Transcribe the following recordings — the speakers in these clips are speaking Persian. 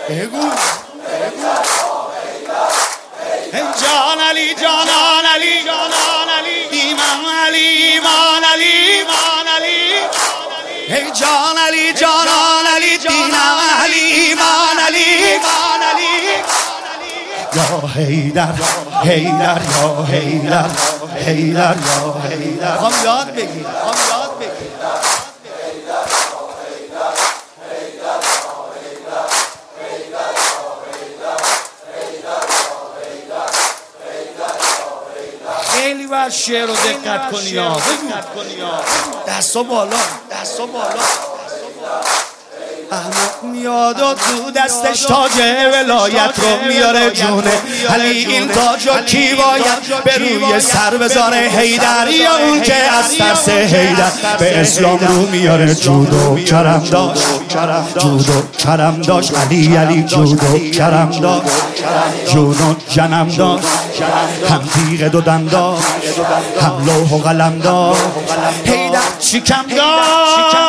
بگو جان علی جانان علی جانان علی ایمان علی ایمان علی ایمان علی ای جان علی جانان علی دینم علی ایمان علی ایمان علی یا حیدر حیدر یا حیدر حیدر یا حیدر هم یاد بگیر خیلی باید شعر رو دقت کنی یا دستو بالا احمد میاد و تو دستش تاج ولایت رو میاره جونه علی این تاج رو کی باید به روی سر بذاره حیدر یا اون که از ترس حیدر به اسلام رو میاره جودو کرم داشت جودو کرم داشت علی جودو کرم داشت جودو جنم داشت هم تیغ دو دم داشت هم لوح و قلم داشت حیدر چیکم داشت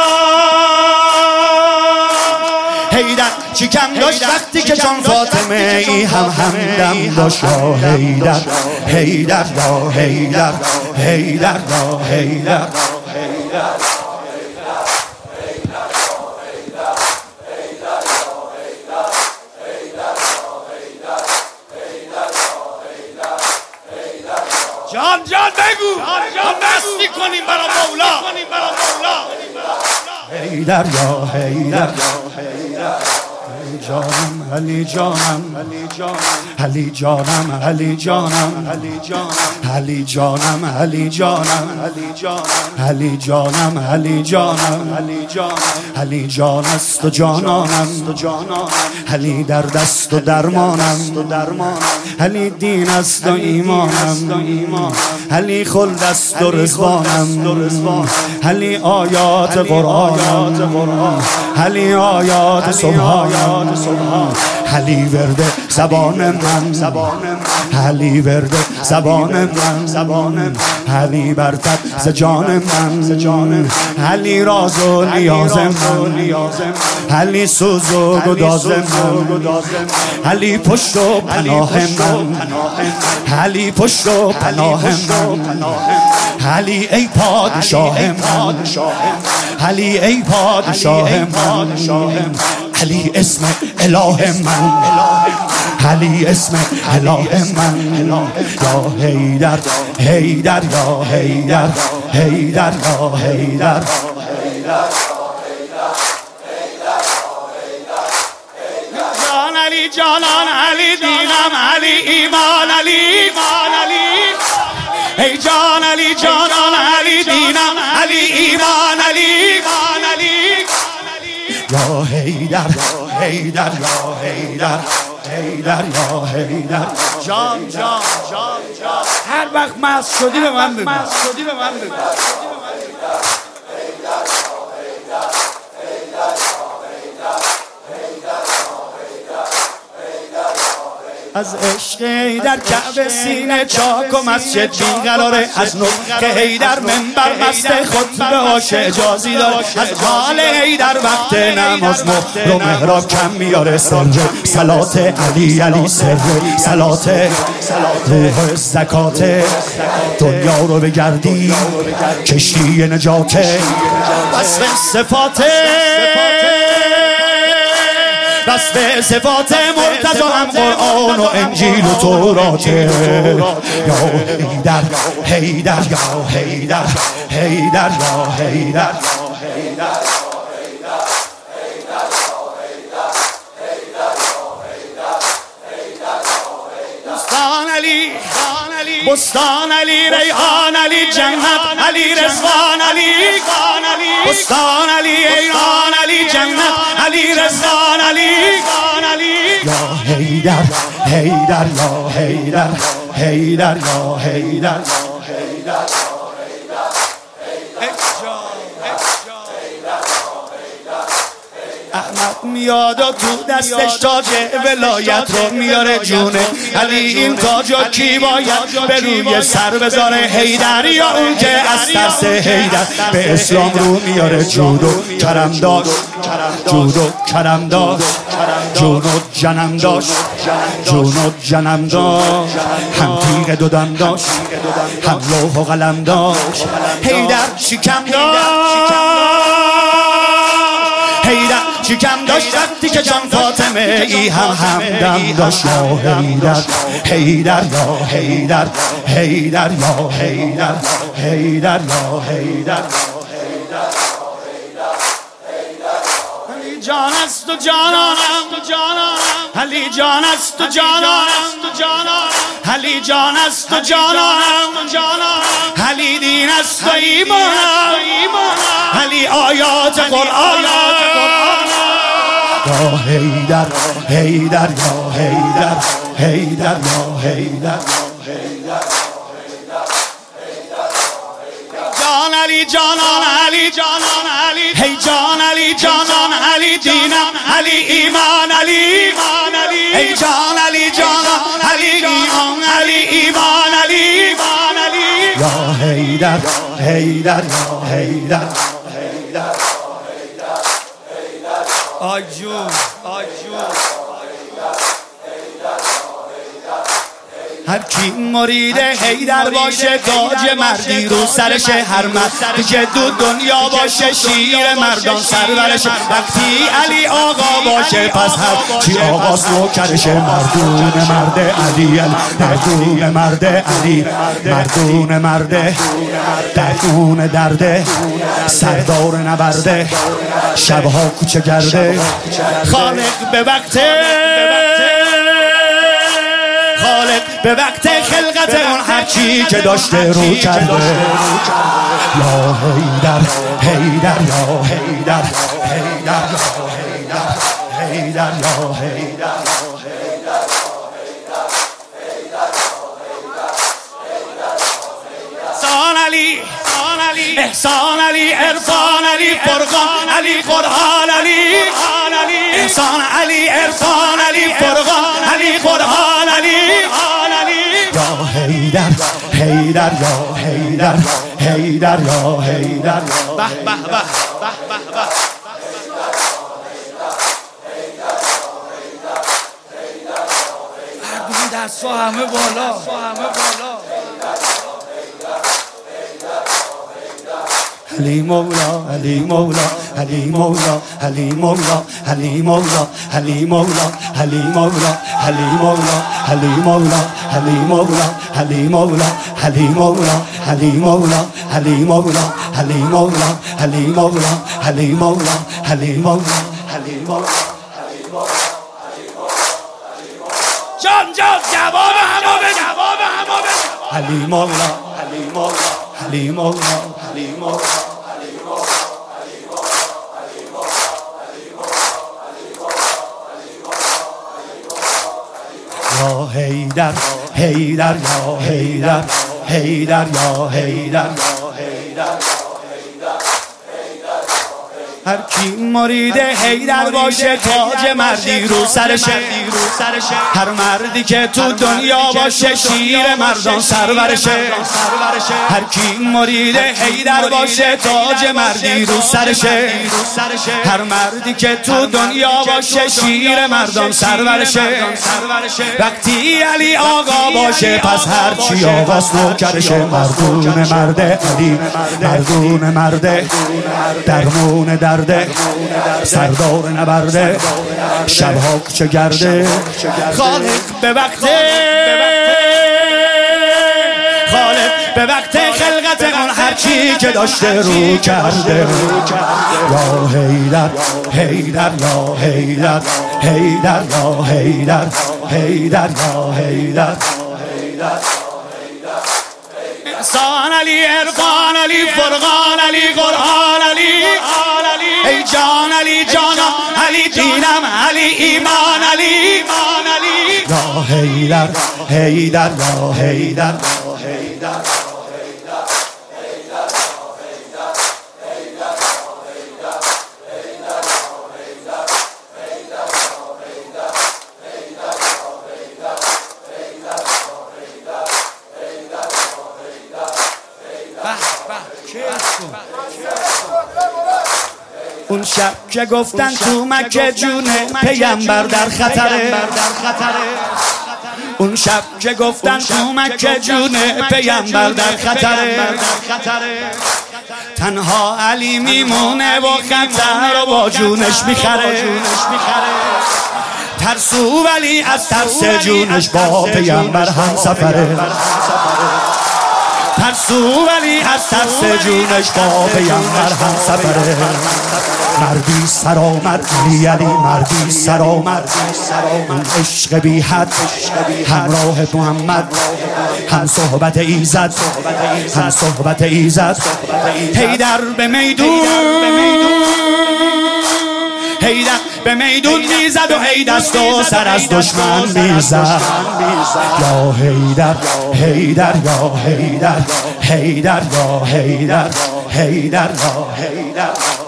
حیدر چیکم داشت وقتی که جان فاطمه ای همدم داشت یا حیدر حیدر یا حیدر حیدر یا حیدر جان بگو هم مستی کنیم برا مولا حیدر یا حیدر جانم علی جانم علی جانم علی جانم علی جانم علی جانم علی جانم علی جانم علی جان است و جانانم علی درد است و درمانم علی دین است و ایمانم علی خلد است و رضوانم علی آیات قرآنم علی آیات سبحانم علی ورد زبان من علی ورد زبان من علی برتر ز جان من علی راز و نیاز من علی سوز و گداز من علی پشت و پناه من علی پشت و پناه من علی ای پادشاه من علی ای پادشاه من علی اسم اله من علی اسم اله من یا حیدر حیدر یا حیدر حیدر یا حیدر جان علی جانان علی دینم علی ایمان علی ایمان علی ای جان علی جانان علی دینم علی ایمان علی ایمان علی یا حیدر حیدر یا حیدر حیدر یا حیدر جان هر وقت مست شدی به من بگو از عشق حیدر کعبه سینه چاک و مسجد بیقراره از نطق حیدر منبر مست خطبه هاش اجازی داره از حال حیدر وقت نماز رو محراب کم میاره سر صلات علی سر صلات روح زکات دنیا رو بگردی کشتی نجاته وصف صفاته وصف صفات مرتضی هم قرآن و انجیل و توراته یا حیدر حیدر یا حیدر حیدر یا حیدر بستان علی ریحان علی جنت علی رضوان علی بستان علی ریحان علی جنت علی رضوان علی یا حیدر حیدر یا حیدر حیدر یا حیدر احمد احمد میاد و تو دستش تاج ولایت رو میاره جونه علی این تاج و کی باید به روی سر بذاره حیدر یا اون که از ترس حیدر به اسلام رو میاره جود و کرم داشت جود و کرم داشت جون و جنم داشت جون و جنم داشت هم تیغ دو دم داشت هم لوح و قلم داشت حیدر شکم داشت حیدر شکم داشت وقتی که جان فاطمه ای هم همدم داشت یا حیدر حیدر یا حیدر حیدر یا حیدر حیدر یا حیدر علی جان است و جانانم علی جان است و جانانم علی جان است و جانانم علی دین است و ایمانم علی آیات قرآن یا حیدر حیدر یا حیدر حیدر یا حیدر جان علی جانان علی جانان علی هی جان علی جانان علی دینم علی ایمان علی ایمان علی هی جان علی جانان علی ایمان علی ایمان علی ایمان علی یا حیدر حیدر یا حیدر آجون هر کی مرید حیدر باشه تاج مردی رو سرشه هر مرد که دو دنیا باشه شیر مردان سرورشه وقتی علی آقا باشه پس هر چی آقاست نوکرشه مردون مرد علی مردون مرد علی مردون مرد درون درده سردار نبرده شبها کوچه گرده خالق به وقت به وقت خلقت اون هرچی که داشته رو کرده یا حیدر حیدر یا حیدر حیدر یا حیدر حیدر یا حیدر احسان علی احسان علی عرفان علی فرقان علی قرآن علی احسان علی عرفان علی فرقان علی قرآن علی یا حیدر حیدر یا حیدر حیدر یا حیدر به به به به به دست همه بالا علی مولا علی مولا علی مولا علی مولا علی مولا علی مولا علی مولا علی مولا علی مولا علی مولا علی مولا علی مولا علی مولا علی مولا علی مولا علی مولا علی مولا علی مولا علی مولا جان جواب همو بده علی مولا علی مولا علی مولا علی مولا یا حیدر حیدر یا حیدر حیدر یا حیدر هر کی مرید حیدر باشه تاج مردی رو سرشه هر مردی که تو دنیا باشه شیر مردان سرورشه هر کی مرید حیدر باشه تاج مردی رو سرشه هر مردی که تو دنیا باشه شیر مردان سرورشه وقتی علی آقا باشه پس هر چی آقاست نوکرشه مردون مرد علی مردون مرد درمون درده سردار نبرده شبها کوچه گرده خالق به وقت خلقت اون هرچی که داشته رو کرده یا حیدر حیدر یا حیدر حیدر یا حیدر حیدر یا حیدر احسان علی عرفان علی فرقان علی قرآن علی ای جان علی جانا علی دینم علی ایمان علی یا حیدر حیدر یا حیدر اون شب که گفتن تو مکه جون پیامبر در خطره، اون شب که گفتن تو مکه جون پیامبر در خطره، تنها علی میمونه و خطر رو با جونش میخره، ترسو ولی از ترس جونش با پیامبر هم سفره، ترسو ولی از ترس جونش با پیامبر هم سفره. مردی سر آمد علی مردی سر آمد، اون عشق بی حد همراه محمد، هم صحبت ایزد هم صحبت ایزد. حیدر به میدون حیدر به میدون میزد و هی دست و سر از دشمن میزد. یا حیدر حیدر یا حیدر حیدر یا حیدر حیدر یا حیدر.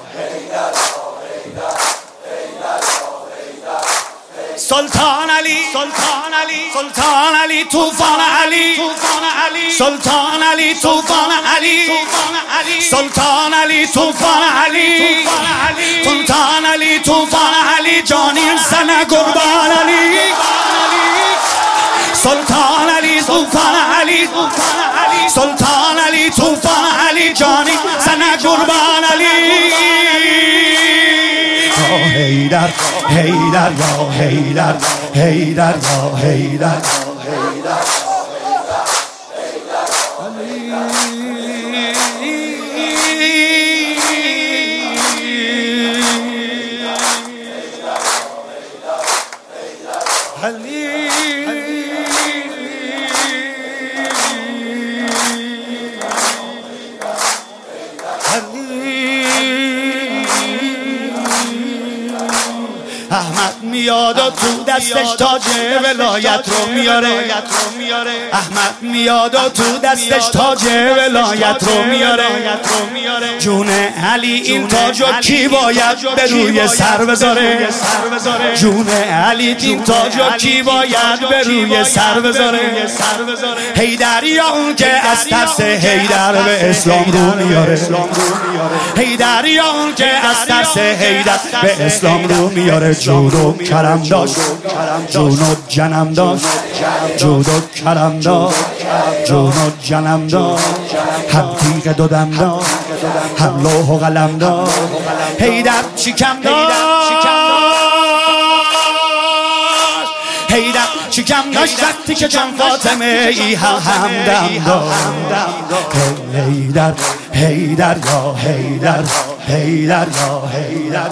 سلطان علی سلطان علی سلطان علی طوفان علی سلطان علی طوفان علی سلطان علی طوفان علی سلطان علی طوفان علی جانی سن قربان علی سلطان علی طوفان علی سلطان علی طوفان علی جانی سن قربان علی. حیدر حیدر یا حیدر حیدر یا حیدر احمد میاد و تو دستش تاج ولایت رو میاره، احمد میاد و تو دستش تاج ولایت رو میاره. جون علی این تاجو کی باید به روی سر بذاره، جون علی این تاجو کی باید به روی سر بذاره. حیدر یا اون که از ترس حیدر به اسلام رو میاره، حیدر یا اون که از ترس حیدر به اسلام رو میاره. جود و کرم داشت جون و جنم داشت، جود و کرم داشت جون و جنم داشت، هم تیغ دودم داشت هم لوح و قلم داشت. حیدر چی کم داشت حیدر چی کم داشت وقتی که چند فاطمه ای همدم داشت. حیدر حیدر یا حیدر حیدر یا حیدر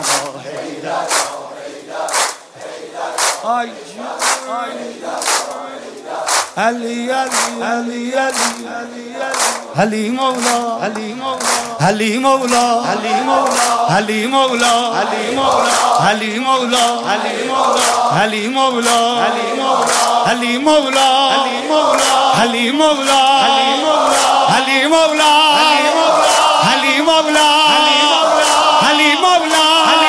علی علی علی مولا علی مولا علی مولا علی مولا علی مولا علی مولا علی مولا علی مولا علی مولا علی مولا علی مولا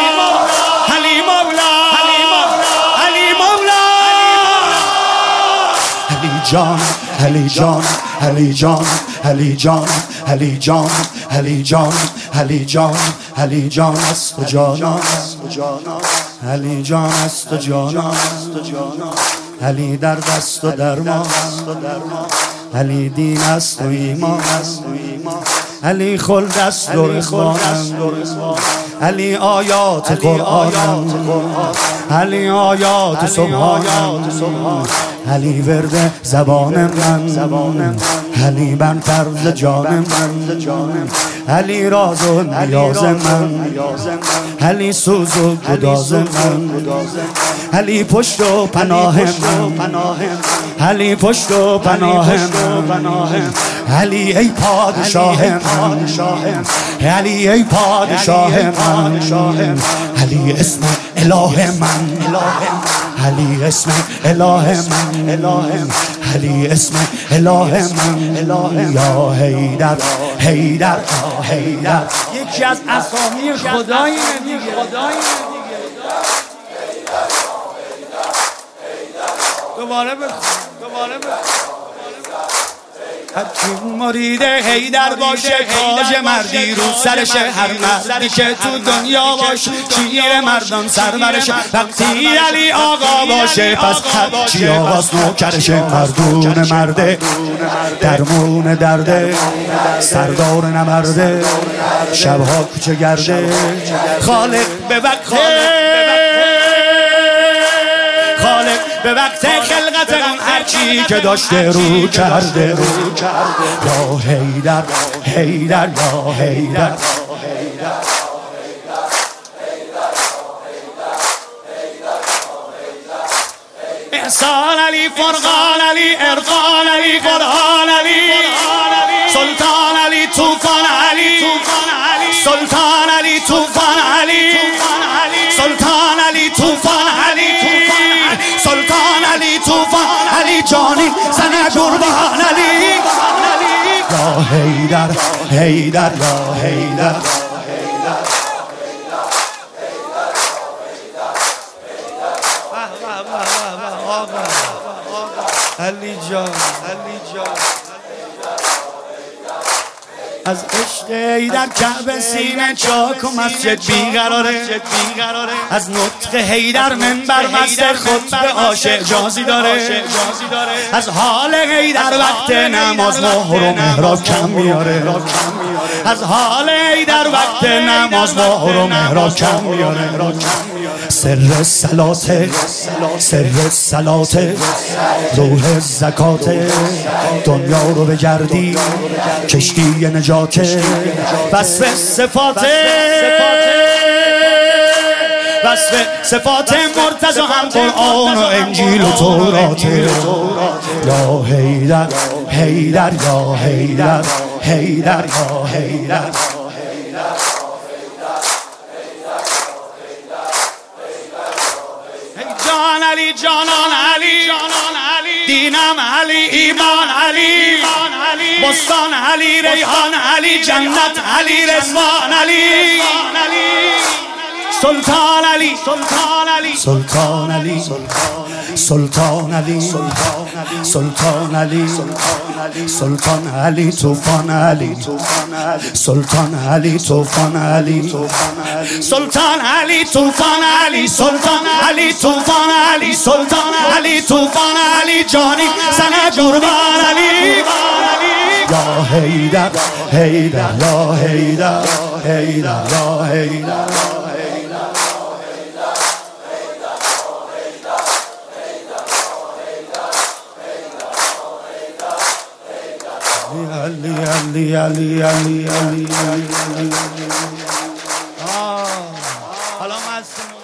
جان علی جان علی جان علی جان علی جان علی جان علی جان علی جان است و جانان علی جان است و جانان علی در دست و درمان علی دین است و ایمان علی خلد است و رضوان علی آیات قرآن علی آیات سبحان علی ورد زبان من علی بر طرز جان من علی راز و نیاز من علی سوز و گداز من علی پشت و پناه من علی پشت و پناه من علی ای پادشاه من علی ای پادشاه من علی اسم اله من علی اسم اله من علی اسم اله من یا حیدر حیدر یا حیدر. یکی از اسامی خدای دوباره هرکی مرید حیدر باشه تاج مردی رو سرشه، هر مردی که تو دنیا باشه شیر مردان سرورشه. وقتی علی آقا باشه پس هر چی آواز نوکرشه. مردون مرده درمون درده، سردار نمرده شبها کوچه گرده. خالق به وقت به وقت خلقت اون هرچی که داشته رو کرده. یا حیدر حیدر یا حیدر. احسان علی فرقان علی ارفان علی قرآن علی سلطان علی طوفان علی سلطان علی طوفان علی سلطان علی طوفان علی سلطان علی طوفان علی جانی زن قربان علی. یا حیدر حیدر یا حیدر. علی جان علی جان از عشق حیدر کعبه سینه چاک و مسجد بیقراره. از نطق حیدر منبر مست خطبه عاشق جازی داره. از حال حیدر وقت نماز مهر و محراب کم میاره. از حال حیدر وقت نماز مهر و محراب کم میاره. سر صلاته سر صلاته روح زکاته دنیا رو بگردی کشتی نجاته. وصف صفاته وصف صفات مرتضی هم قرآن و انجیل و توراته. یا حیدر حیدر یا حیدر حیدر یا حیدر. جان علی جانان علی دینم علی ایمان علی بستان علی ریحان علی جنت علی رضوان علی سلطان علی سلطان علی سلطان علی سلطان علی سلطان علی سلطان علی طوفان علی سلطان علی طوفان علی سلطان علی طوفان علی سلطان علی طوفان علی سلطان علی طوفان علی جانی زن قربان علی. یا حیدر حیدر یا حیدر حیدر یا حیدر. علی علی علی علی علی علی. حالا